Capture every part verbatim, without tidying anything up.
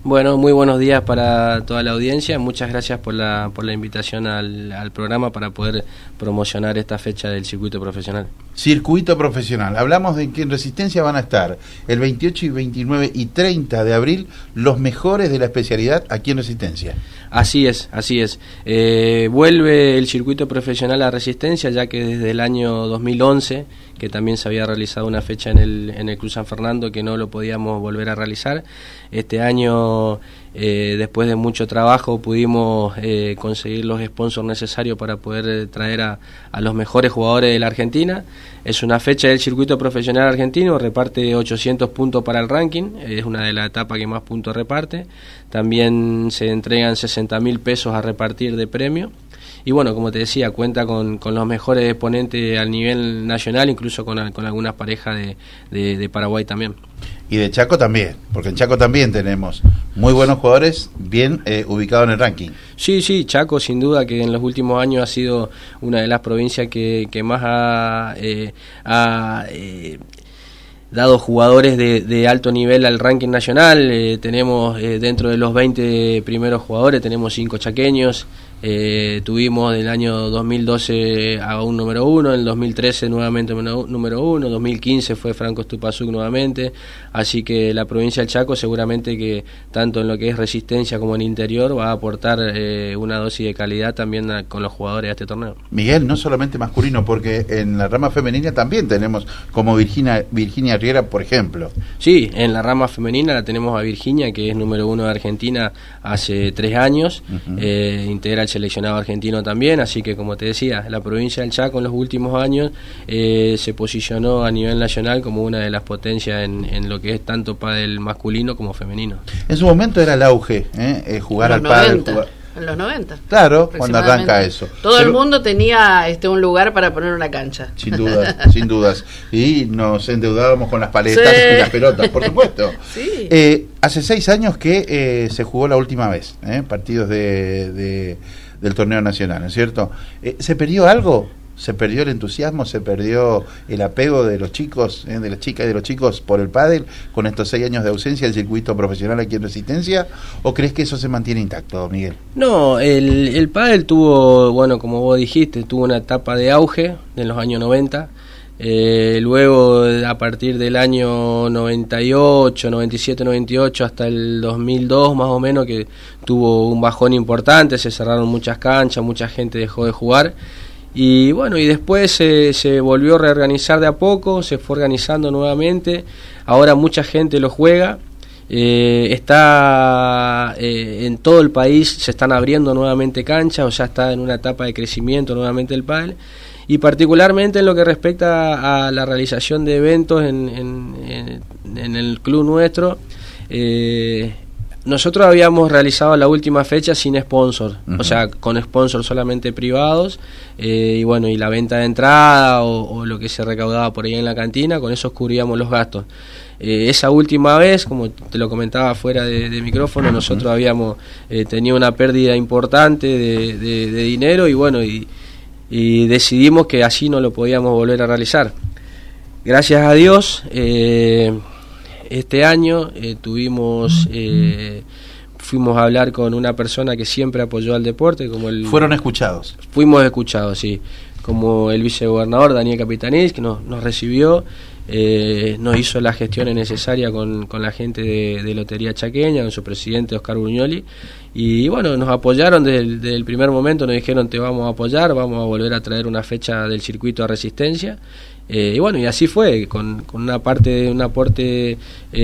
Bueno, muy buenos días para toda la audiencia. Muchas gracias por la por la invitación al, al programa para poder promocionar esta fecha del circuito profesional. Circuito profesional. Hablamos de que en Resistencia van a estar el veintiocho y veintinueve y treinta de abril los mejores de la especialidad aquí en Resistencia. Así es, así es. Eh, vuelve el circuito profesional a Resistencia, ya que desde el año dos mil once, que también se había realizado una fecha en el, en el Club San Fernando, que no lo podíamos volver a realizar. Este año, eh, después de mucho trabajo, pudimos eh, conseguir los sponsors necesarios para poder traer a, a los mejores jugadores de la Argentina. Es una fecha del circuito profesional argentino, reparte ochocientos puntos para el ranking, es una de las etapas que más puntos reparte. También se entregan sesenta mil pesos a repartir de premio. Y bueno, como te decía, cuenta con, con los mejores exponentes al nivel nacional, incluso con, con algunas parejas de, de, de Paraguay también. Y de Chaco también, porque en Chaco también tenemos muy buenos jugadores bien eh, ubicados en el ranking. Sí, sí, Chaco sin duda que en los últimos años ha sido una de las provincias que, que más ha... Eh, ha eh, dado jugadores de, de alto nivel al ranking nacional. Eh, tenemos eh, dentro de los veinte primeros jugadores, tenemos cinco chaqueños. Eh, tuvimos del año dos mil doce a un número uno, en el dos mil trece nuevamente número uno, dos mil quince fue Franco Stupasuk nuevamente, así que la provincia del Chaco seguramente que tanto en lo que es Resistencia como en interior va a aportar eh, una dosis de calidad también a, con los jugadores de este torneo. Miguel, no solamente masculino, porque en la rama femenina también tenemos como Virginia, Virginia Riera, por ejemplo. Sí, en la rama femenina la tenemos a Virginia, que es número uno de Argentina hace tres años, uh-huh. eh, integra el seleccionado argentino también, así que como te decía, la provincia del Chaco en los últimos años eh, se posicionó a nivel nacional como una de las potencias en, en lo que es tanto pádel masculino como femenino. En su momento era el auge, ¿eh? Eh, jugar al pádel. Jugar... En los noventa. Claro, cuando arranca eso. Todo Pero, el mundo tenía este un lugar para poner una cancha. Sin dudas, sin dudas. Y nos endeudábamos con las paletas sí. y las pelotas, por supuesto. Sí. Eh, hace seis años que eh, se jugó la última vez, ¿eh? partidos de, de, del torneo nacional, ¿no es cierto? Eh, ¿Se perdió algo? ¿Se perdió el entusiasmo? ¿Se perdió el apego de los chicos, eh, de las chicas y de los chicos por el pádel con estos seis años de ausencia del circuito profesional aquí en Resistencia? ¿O crees que eso se mantiene intacto, Miguel? No, el, el pádel tuvo, bueno, como vos dijiste, tuvo una etapa de auge en los años noventa. Eh, luego, a partir del año noventa y ocho, noventa y siete, noventa y ocho hasta el dos mil dos más o menos, que tuvo un bajón importante, se cerraron muchas canchas, mucha gente dejó de jugar. Y bueno, y después se, se volvió a reorganizar de a poco, se fue organizando nuevamente, ahora mucha gente lo juega, eh, está eh, en todo el país, se están abriendo nuevamente canchas, o ya está en una etapa de crecimiento nuevamente el pádel, y particularmente en lo que respecta a la realización de eventos en, en, en, en el club nuestro, eh, nosotros habíamos realizado la última fecha sin sponsor, uh-huh. o sea, con sponsors solamente privados, eh, y bueno, y la venta de entrada o, o lo que se recaudaba por ahí en la cantina, con eso cubríamos los gastos. Eh, esa última vez, como te lo comentaba fuera de, de micrófono, uh-huh. nosotros habíamos eh, tenido una pérdida importante de, de, de dinero y bueno, y, y decidimos que así no lo podíamos volver a realizar. Gracias a Dios, eh, este año eh, tuvimos, eh, fuimos a hablar con una persona que siempre apoyó al deporte, como el... Fueron escuchados. Fuimos escuchados, sí, como el vicegobernador Daniel Capitanich, que nos, nos recibió, eh, nos hizo las gestiones necesarias con, con la gente de, de Lotería Chaqueña, con su presidente Oscar Brugnoli, y bueno, nos apoyaron desde el, desde el primer momento, nos dijeron te vamos a apoyar, vamos a volver a traer una fecha del circuito a Resistencia. Eh, y bueno, y así fue, con, con una parte, un aporte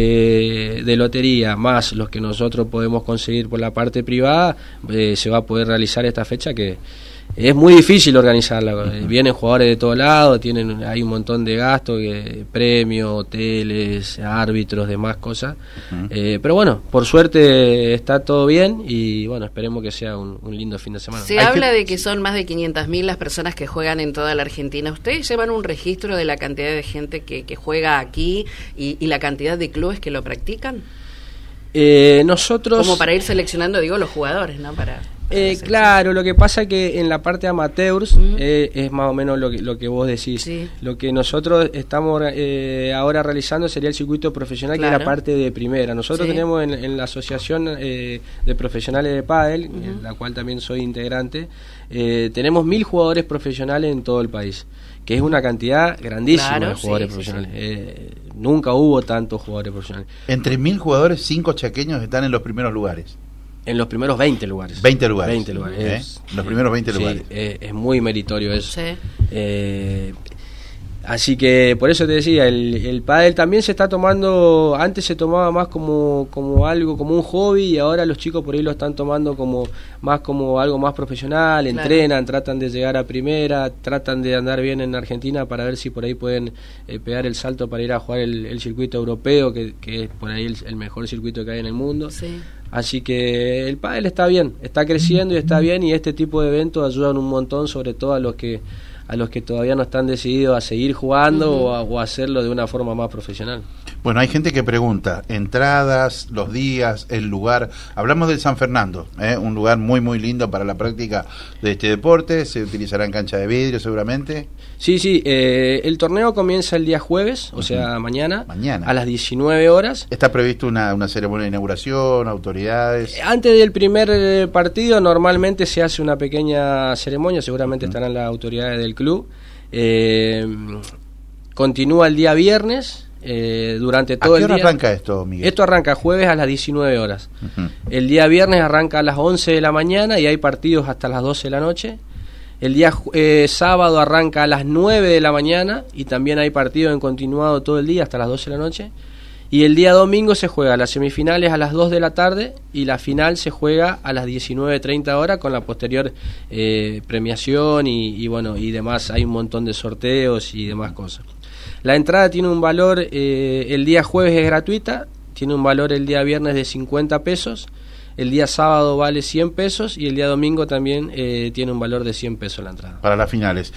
eh, de lotería, más los que nosotros podemos conseguir por la parte privada, eh, se va a poder realizar esta fecha que es muy difícil organizarla. Uh-huh. Vienen jugadores de todos lados, tienen, hay un montón de gastos, eh, premios, hoteles, árbitros, demás cosas. Uh-huh. Eh, pero bueno, por suerte está todo bien y bueno, esperemos que sea un, un lindo fin de semana. Se hay habla que... de que son más de quinientas mil las personas que juegan en toda la Argentina. ¿Ustedes llevan un registro de la cantidad de gente que, que juega aquí y, y la cantidad de clubes que lo practican? Eh, nosotros... Como para ir seleccionando, digo, los jugadores, ¿no? Para... Eh, claro, lo que pasa es que en la parte amateurs uh-huh. eh, es más o menos lo que, lo que vos decís. Sí. Lo que nosotros estamos eh, ahora realizando sería el circuito profesional, claro. que es la parte de primera. Nosotros sí. tenemos en, en la asociación eh, de profesionales de pádel, uh-huh. en la cual también soy integrante, eh, tenemos mil jugadores profesionales en todo el país, que es una cantidad grandísima claro, de jugadores sí, profesionales. Sí, sí. Eh, nunca hubo tantos jugadores profesionales. Entre mil jugadores, cinco chaqueños están en los primeros lugares. En los primeros veinte lugares. veinte lugares. veinte lugares. ¿Eh? Es, los primeros veinte sí, lugares. Es, es muy meritorio eso. Sí. Eh, así que por eso te decía, el, el pádel también se está tomando, antes se tomaba más como, como algo, como un hobby, y ahora los chicos por ahí lo están tomando como más como algo más profesional, claro. entrenan, tratan de llegar a primera, tratan de andar bien en Argentina para ver si por ahí pueden eh, pegar el salto para ir a jugar el, el circuito europeo, que, que es por ahí el, el mejor circuito que hay en el mundo. Sí. Así que el pádel está bien, está creciendo y está bien, y este tipo de eventos ayudan un montón, sobre todo a los que a los que todavía no están decididos a seguir jugando uh-huh. o, a, o a hacerlo de una forma más profesional. Bueno, hay gente que pregunta, entradas, los días, el lugar. Hablamos del San Fernando, ¿eh? Un lugar muy muy lindo para la práctica de este deporte. Se utilizará en cancha de vidrio seguramente. Sí, sí, eh, el torneo comienza el día jueves, uh-huh. o sea, mañana, mañana, a las diecinueve horas. ¿Está previsto una, una ceremonia de inauguración, autoridades? Antes del primer partido normalmente se hace una pequeña ceremonia, seguramente uh-huh. estarán las autoridades del club. Eh, continúa el día viernes. Eh, durante todo el día. ¿A qué hora arranca esto, Miguel? Esto arranca jueves a las diecinueve horas. Uh-huh. El día viernes arranca a las once de la mañana y hay partidos hasta las doce de la noche. El día eh, sábado arranca a las nueve de la mañana y también hay partidos en continuado todo el día hasta las doce de la noche. Y el día domingo se juega las semifinales a las dos de la tarde y la final se juega a las diecinueve treinta horas con la posterior eh, premiación y, y bueno y demás. Hay un montón de sorteos y demás cosas. La entrada tiene un valor, eh, el día jueves es gratuita, tiene un valor el día viernes de cincuenta pesos, el día sábado vale cien pesos y el día domingo también eh, tiene un valor de cien pesos la entrada. Para las finales.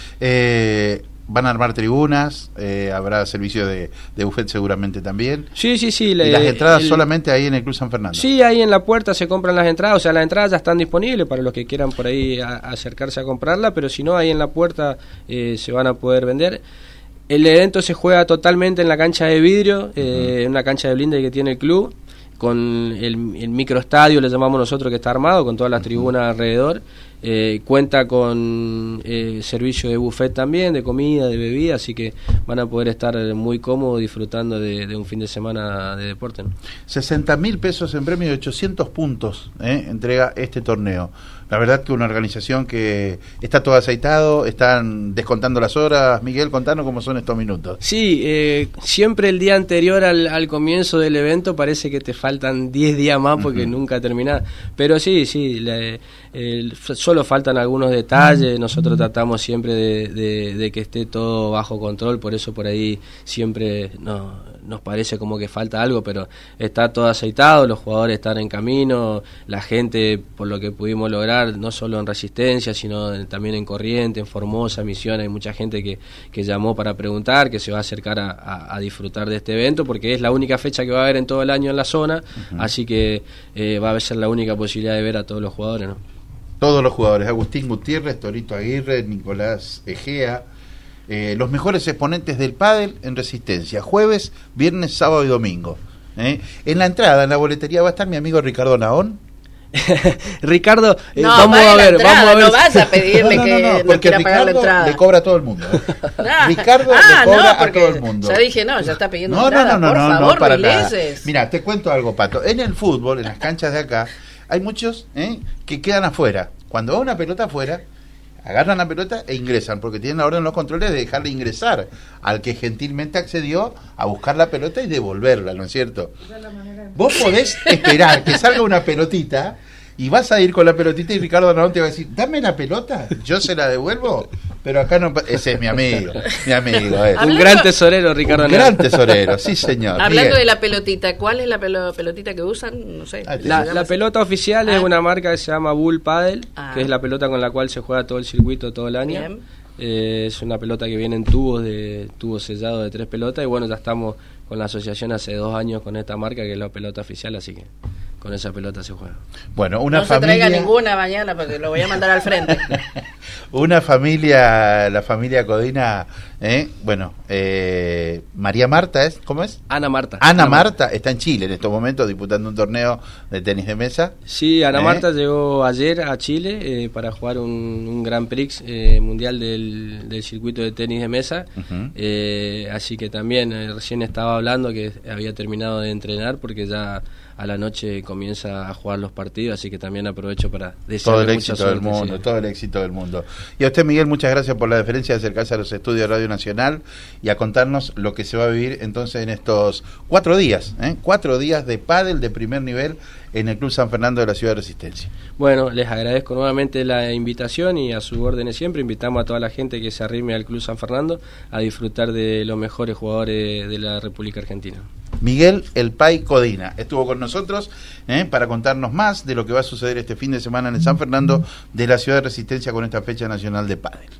Eh, ¿Van a armar tribunas? Eh, ¿Habrá servicio de, de buffet seguramente también? Sí, sí, sí. ¿Y le, las entradas el, solamente ahí en el Club San Fernando? Sí, ahí en la puerta se compran las entradas, o sea, las entradas ya están disponibles para los que quieran por ahí a, a acercarse a comprarla, pero si no, ahí en la puerta eh, se van a poder vender. El evento se juega totalmente en la cancha de vidrio, eh, uh-huh. en una cancha de blinde que tiene el club, con el, el microestadio, le llamamos nosotros, que está armado, con todas las uh-huh. tribunas alrededor. Eh, cuenta con eh, servicio de buffet también, de comida, de bebida, así que van a poder estar muy cómodos disfrutando de, de un fin de semana de deporte, ¿no? sesenta mil pesos en premio de ochocientos puntos, ¿eh? entrega este torneo. La verdad que una organización que está todo aceitado, están descontando las horas. Miguel, contanos cómo son estos minutos. Sí, eh, siempre el día anterior al, al comienzo del evento parece que te faltan diez días más porque uh-huh. nunca terminás, pero sí, sí, le, eh, solo faltan algunos detalles. Nosotros tratamos siempre de, de, de que esté todo bajo control, por eso por ahí siempre no, nos parece como que falta algo, pero está todo aceitado, los jugadores están en camino, la gente, por lo que pudimos lograr, no solo en Resistencia, sino en, también en Corriente, en Formosa, Misiones, hay mucha gente que, que llamó para preguntar, que se va a acercar a, a, a disfrutar de este evento, porque es la única fecha que va a haber en todo el año en la zona, uh-huh. así que eh, va a ser la única posibilidad de ver a todos los jugadores, ¿no? Todos los jugadores, Agustín Gutiérrez, Torito Aguirre, Nicolás Egea, eh, los mejores exponentes del pádel en Resistencia, jueves, viernes, sábado y domingo. ¿eh? En la entrada, en la boletería, va a estar mi amigo Ricardo Naón. Ricardo, eh, no, vamos a ver, entrada, vamos a ver. No vas a pedirle no, no, no, que no, no porque quiera Ricardo pagar la entrada. Le cobra a todo el mundo. ¿eh? Ah, Ricardo ah, le cobra no, a todo el mundo. Ya dije, no, ya está pidiendo no, entrada. No, no, por no, favor, no, para nada. Mileses. Mira, te cuento algo, Pato. En el fútbol, en las canchas de acá, hay muchos ¿eh? que quedan afuera. Cuando va una pelota afuera, agarran la pelota e ingresan, porque tienen la orden de los controles de dejarle ingresar al que gentilmente accedió a buscar la pelota y devolverla, ¿no es cierto? Vos podés esperar que salga una pelotita y vas a ir con la pelotita y Ricardo Naón te va a decir, dame la pelota, yo se la devuelvo, pero acá no... Ese es mi amigo, mi amigo. Es. Un gran tesorero, Ricardo Un gran tesorero, sí señor. Hablando Bien. de la pelotita, ¿cuál es la pelo, pelotita que usan? No sé. La, la pelota oficial ah. es una marca que se llama Bull Paddle, ah. que es la pelota con la cual se juega todo el circuito todo el año. Eh, es una pelota que viene en tubos de tubos sellados de tres pelotas y bueno, ya estamos con la asociación hace dos años con esta marca que es la pelota oficial, así que con esa pelota se juega. Bueno, una no familia... se traiga ninguna mañana porque lo voy a mandar al frente. Una familia, la familia Codina, ¿eh? bueno, eh, María Marta, ¿es? ¿Cómo es? Ana Marta. Ana, Ana Marta. Marta está en Chile en estos momentos disputando un torneo de tenis de mesa. Sí, Ana ¿Eh? Marta llegó ayer a Chile eh, para jugar un, un Grand Prix eh, mundial del, del circuito de tenis de mesa. Uh-huh. eh, así que también eh, recién estaba hablando que había terminado de entrenar porque ya a la noche comienza a jugar los partidos, así que también aprovecho para desearle todo el mucha éxito suerte, del mundo, sí. todo el éxito del mundo. Y a usted, Miguel, muchas gracias por la deferencia de acercarse a los estudios de Radio Nacional y a contarnos lo que se va a vivir entonces en estos cuatro días, ¿eh? cuatro días de pádel de primer nivel en el Club San Fernando de la Ciudad de Resistencia. Bueno, les agradezco nuevamente la invitación y a sus órdenes siempre. Invitamos a toda la gente que se arrime al Club San Fernando a disfrutar de los mejores jugadores de la República Argentina. Miguel El Pai Codina estuvo con nosotros ¿eh? para contarnos más de lo que va a suceder este fin de semana en el San Fernando de la Ciudad de Resistencia con esta fecha nacional de pádel.